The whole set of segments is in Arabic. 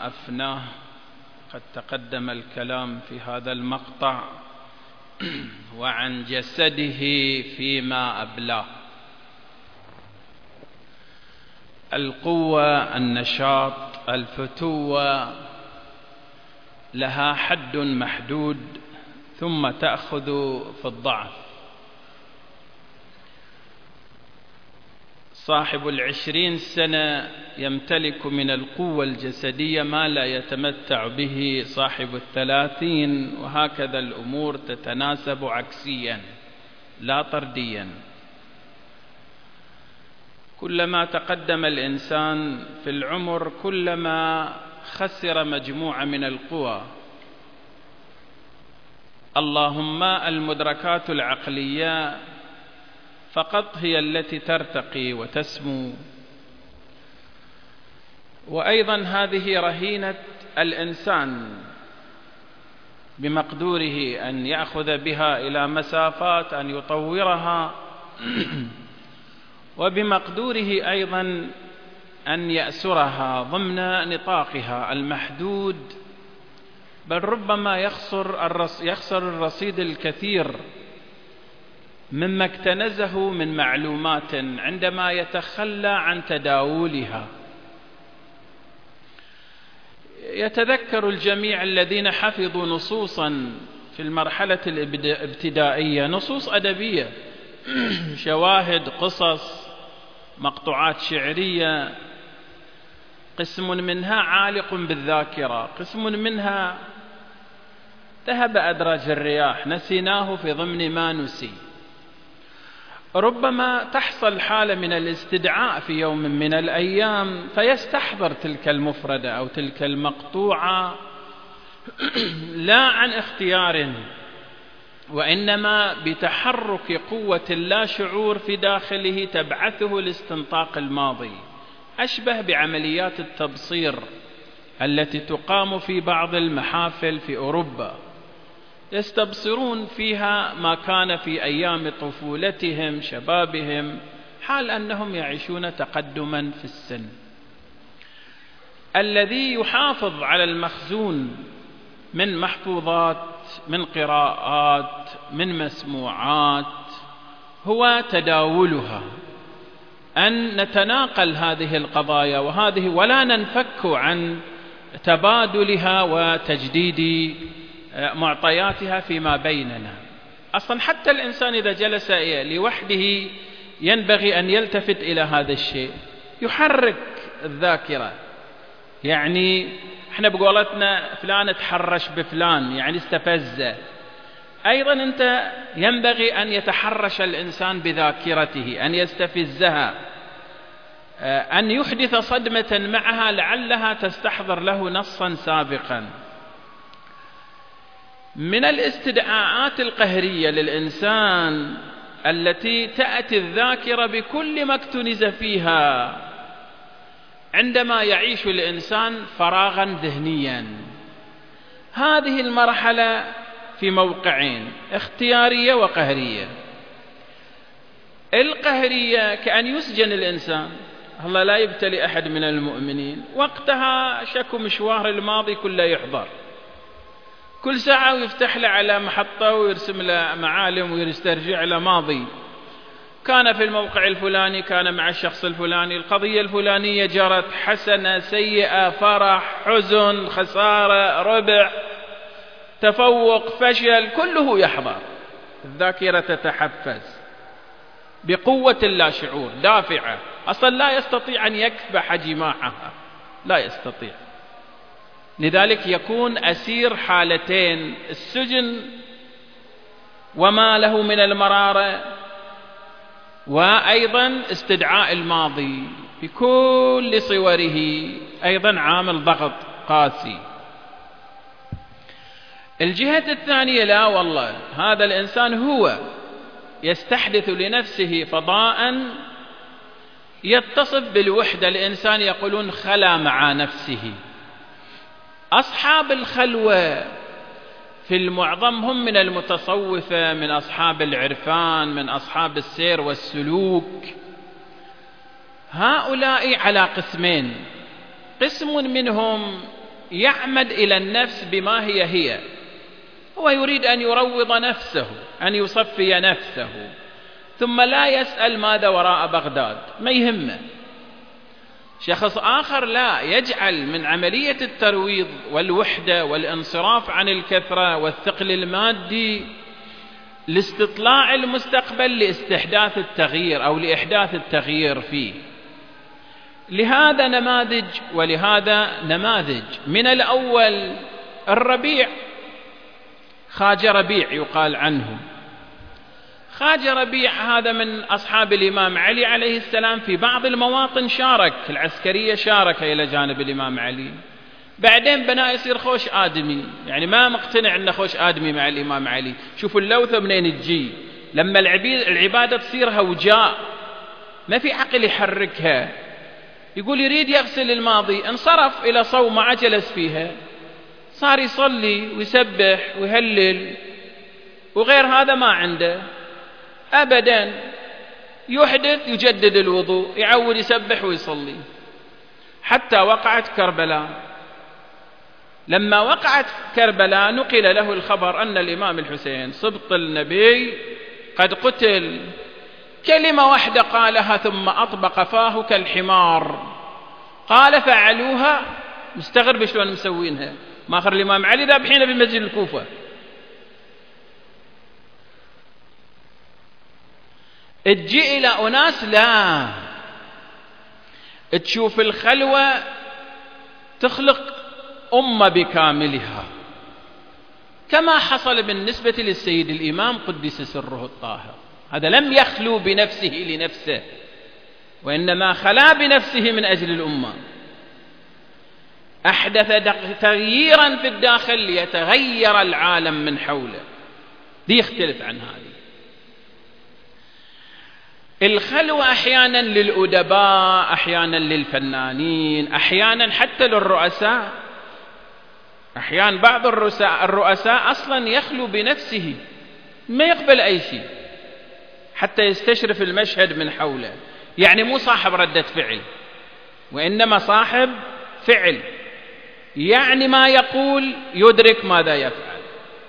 فيما أفناه. قد تقدم الكلام في هذا المقطع وعن جسده فيما أبلاه. القوة، النشاط، الفتوة لها حد محدود ثم تأخذ في الضعف. صاحب 20 سنة يمتلك من القوة الجسدية ما لا يتمتع به صاحب 30، وهكذا الأمور تتناسب عكسيا لا طرديا. كلما تقدم الإنسان في العمر كلما خسر مجموعة من القوى. اللهم المدركات العقلية فقط هي التي ترتقي وتسمو، وأيضا هذه رهينة الإنسان بمقدوره أن يأخذ بها إلى مسافات، أن يطورها، وبمقدوره أيضا أن يأسرها ضمن نطاقها المحدود، بل ربما يخسر الرصيد الكثير مما اكتنزه من معلومات عندما يتخلى عن تداولها. يتذكر الجميع الذين حفظوا نصوصا في المرحلة الابتدائية، نصوص أدبية، شواهد، قصص، مقطوعات شعرية، قسم منها عالق بالذاكرة، قسم منها ذهب أدراج الرياح، نسيناه في ضمن ما نسي. ربما تحصل حالة من الاستدعاء في يوم من الأيام فيستحضر تلك المفردة أو تلك المقطوعة لا عن اختيار، وإنما بتحرك قوة لا شعور في داخله تبعثه لاستنطاق الماضي، أشبه بعمليات التبصير التي تقام في بعض المحافل في أوروبا، يستبصرون فيها ما كان في أيام طفولتهم شبابهم، حال أنهم يعيشون تقدما في السن. الذي يحافظ على المخزون من محفوظات، من قراءات، من مسموعات، هو تداولها، أن نتناقل هذه القضايا وهذه ولا ننفك عن تبادلها وتجديد معطياتها فيما بيننا. أصلا حتى الإنسان إذا جلس لوحده ينبغي أن يلتفت إلى هذا الشيء، يحرك الذاكرة. يعني احنا بقولتنا فلان تحرش بفلان، يعني استفزه. أيضا أنت ينبغي أن يتحرش الإنسان بذاكرته، أن يستفزها، أن يحدث صدمة معها لعلها تستحضر له نصا سابقا. من الاستدعاءات القهرية للإنسان التي تأتي الذاكرة بكل ما اكتنز فيها عندما يعيش الإنسان فراغا ذهنيا. هذه المرحلة في موقعين، اختيارية وقهرية. القهرية كأن يسجن الإنسان، الله لا يبتلي أحد من المؤمنين، وقتها شكو مشوار الماضي كله يحضر، كل ساعة ويفتح له على محطة ويرسم له معالم ويسترجع له ماضي، كان في الموقع الفلاني، كان مع الشخص الفلاني، القضية الفلانية جرت، حسنة، سيئة، فرح، حزن، خسارة، ربح، تفوق، فشل، كله يحضر. الذاكرة تتحفز بقوة لا شعور دافعة، أصلا لا يستطيع أن يكبح جماحها، لا يستطيع. لذلك يكون أسير حالتين، السجن وما له من المرارة، وأيضا استدعاء الماضي بكل صوره، أيضا عامل ضغط قاسي. الجهة الثانية لا والله، هذا الإنسان هو يستحدث لنفسه فضاء يتصف بالوحدة. الإنسان يقولون خلا مع نفسه. أصحاب الخلوة في المعظم هم من المتصوفة، من أصحاب العرفان، من أصحاب السير والسلوك. هؤلاء على قسمين، قسم منهم يعمد إلى النفس بما هي. هو يريد أن يروض نفسه، أن يصفي نفسه، ثم لا يسأل ماذا وراء بغداد، ما يهمه. شخص آخر لا، يجعل من عملية الترويض والوحدة والانصراف عن الكثرة والثقل المادي لاستطلاع المستقبل لاستحداث التغيير أو لإحداث التغيير فيه. لهذا نماذج ولهذا نماذج. من الأول الربيع، خواجة ربيع يقال عنه. خواجة ربيع هذا من أصحاب الإمام علي عليه السلام، في بعض المواطن شارك العسكرية، شارك إلى جانب الإمام علي. بعدين بنا يصير خوش آدمي، يعني ما مقتنع أنه خوش آدمي مع الإمام علي. شوفوا اللوثة منين تجي، لما العبادة تصير هوجاء ما في عقل يحركها. يقول يريد يغسل الماضي، انصرف إلى صومعة جلس فيها، صار يصلي ويسبح ويهلل وغير هذا ما عنده أبدا. يحدث يجدد الوضوء، يعود يسبح ويصلي، حتى وقعت كربلاء. لما وقعت كربلاء نقل له الخبر أن الإمام الحسين سبط النبي قد قتل. كلمة واحدة قالها ثم أطبق فاه كالحمار. قال فعلوها، مستغرب شلون مسوينها، ما آخر الإمام علي ذابحين بمسجد الكوفة. تجي إلى أناس لا تشوف الخلوة تخلق أمة بكاملها، كما حصل بالنسبة للسيد الإمام قدس سره الطاهر. هذا لم يخلو بنفسه لنفسه، وإنما خلا بنفسه من أجل الأمة. أحدث تغييرا في الداخل ليتغير العالم من حوله. دي يختلف عن هذه. الخلوة أحيانا للأدباء، أحيانا للفنانين، أحيانا حتى للرؤساء. أحيانا بعض الرؤساء أصلا يخلو بنفسه، ما يقبل أي شيء حتى يستشرف المشهد من حوله. يعني مو صاحب ردة فعل، وإنما صاحب فعل، يعني ما يقول يدرك ماذا يفعل.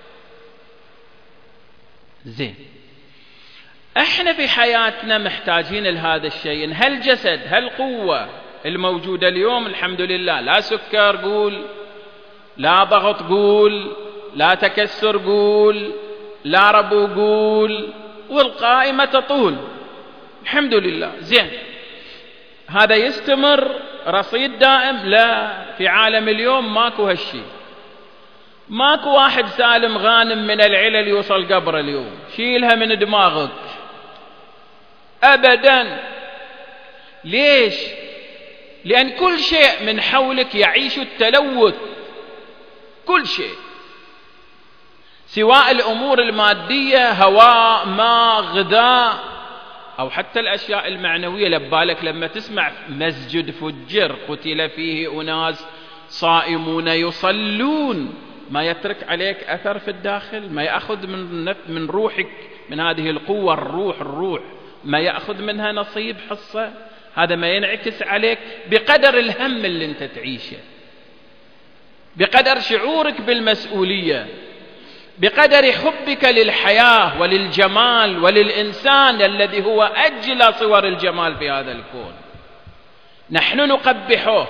زين، احنا في حياتنا محتاجين لهذا الشيء. هالجسد، هالقوة الموجودة اليوم الحمد لله، لا سكر قول، لا ضغط قول، لا تكسر قول، لا ربو قول، والقائمة تطول الحمد لله. زين، هذا يستمر رصيد دائم؟ لا، في عالم اليوم ماكو هالشيء. ماكو واحد سالم غانم من العلل يوصل قبر اليوم، شيلها من دماغك أبدا. ليش؟ لأن كل شيء من حولك يعيش التلوث، كل شيء، سواء الأمور المادية، هواء، ماء، غذاء، أو حتى الأشياء المعنوية. لبالك لما تسمع مسجد فجر قتل فيه أناس صائمون يصلون، ما يترك عليك أثر في الداخل؟ ما يأخذ من روحك، من هذه القوة، الروح ما يأخذ منها نصيب، حصة؟ هذا ما ينعكس عليك بقدر الهم اللي انت تعيشه، بقدر شعورك بالمسؤولية، بقدر حبك للحياة وللجمال وللإنسان الذي هو أجلى صور الجمال في هذا الكون. نحن نقبحه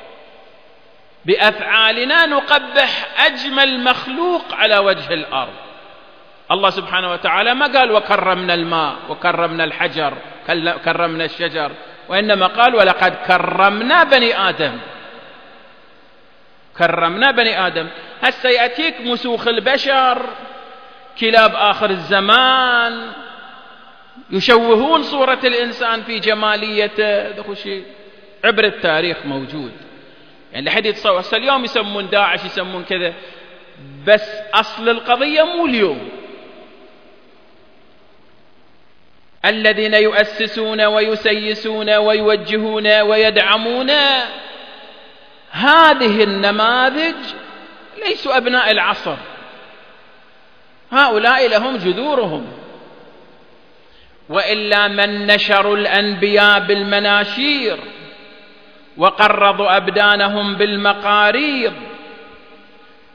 بأفعالنا، نقبح أجمل مخلوق على وجه الأرض. الله سبحانه وتعالى ما قال وكرمنا الماء وكرمنا الحجر كرمنا الشجر، وإنما قال ولقد كرمنا بني آدم. كرمنا بني آدم. هسه يأتيك مسوخ البشر، كلاب آخر الزمان، يشوهون صورة الإنسان في جماليته. ده شيء عبر التاريخ موجود. يعني لحد يتصور اليوم يسمون داعش، يسمون كذا، بس أصل القضية مو اليوم. الذين يؤسسون ويسيسون ويوجهون ويدعمون هذه النماذج ليسوا أبناء العصر، هؤلاء لهم جذورهم. وإلا من نشروا الأنبياء بالمناشير وقرضوا أبدانهم بالمقاريض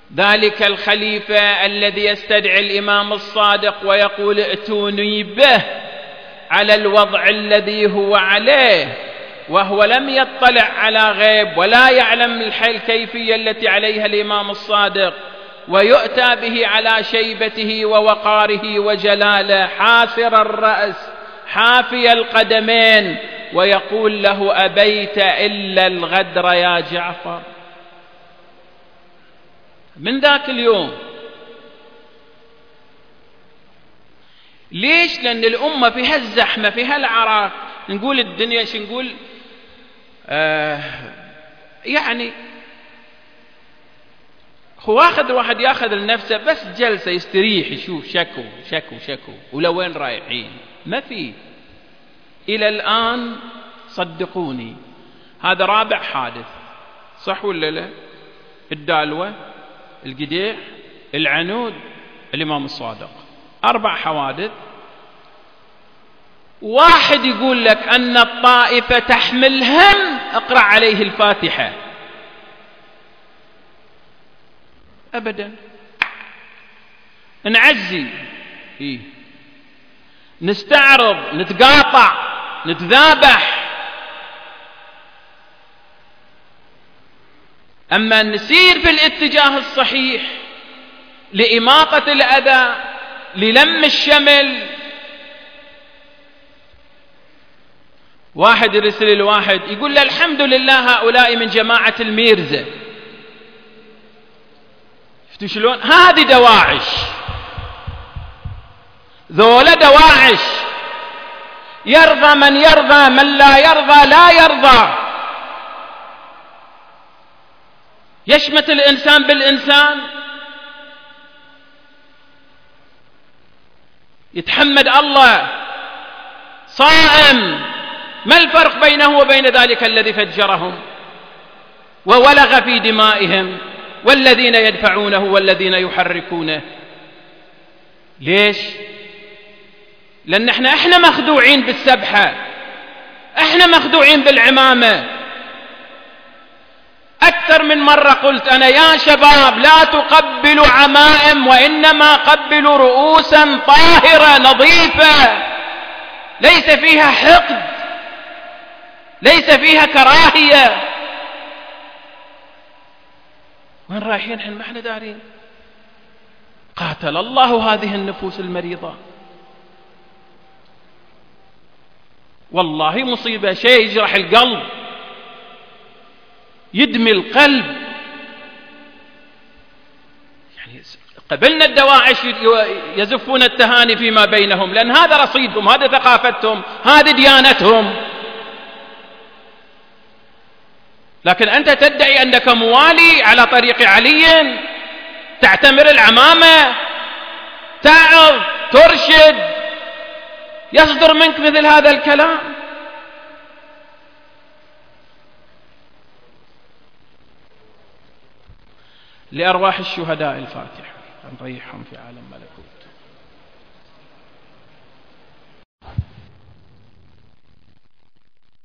ذلك الخليفة الذي يستدعي الإمام الصادق ويقول ائتوني به على الوضع الذي هو عليه، وهو لم يطلع على غيب ولا يعلم الكيفية التي عليها الإمام الصادق، ويؤتى به على شيبته ووقاره وجلاله حافر الرأس حافي القدمين، ويقول له أبيت إلا الغدر يا جعفر. من ذاك اليوم. ليش؟ لأن الأمة في هالزحمة في هالعراك، نقول الدنيا شو نقول يعني هو واحد ياخذ لنفسه بس جلسة يستريح يشوف شكو ولوين رايحين. ما في إلى الآن صدقوني هذا رابع حادث، صح ولا لا؟ الدالوة، القديح، العنود، الإمام الصادق، 4 حوادث. واحد يقول لك أن الطائفة تحمل هم اقرأ عليه الفاتحة. أبدا. نعزي نستعرض نتقاطع نتذابح، أما نسير في الاتجاه الصحيح لإماطة الأذى للم الشمل. واحد يرسل الواحد يقول له الحمد لله هؤلاء من جماعة الميرزا. شفتوا شلون؟ هذه دواعش، ذولا دواعش. يرضى من يرضى، من لا يرضى لا يرضى. يشمت الإنسان بالإنسان، يتحمد الله صائم، ما الفرق بينه وبين ذلك الذي فجرهم وولغ في دمائهم والذين يدفعونه والذين يحركونه؟ ليش؟ لأن احنا مخدوعين بالسبحة، احنا مخدوعين بالعمامة. أكثر من مرة قلت أنا يا شباب لا تقبلوا عمائم، وإنما قبلوا رؤوسا طاهرة نظيفة ليس فيها حقد، ليس فيها كراهية. وين رايحين احنا؟ ما احنا دارين. قاتل الله هذه النفوس المريضة. والله مصيبة، شيء يجرح القلب، يدمي القلب. يعني قبلنا الدواعش يزفون التهاني فيما بينهم، لأن هذا رصيدهم، هذا ثقافتهم، هذه ديانتهم. لكن أنت تدعي أنك موالي على طريق علي، تعتمر العمامة، تعظ، ترشد، يصدر منك مثل هذا الكلام. لأرواح الشهداء الفاتحة، نريحهم في عالم ملكوت.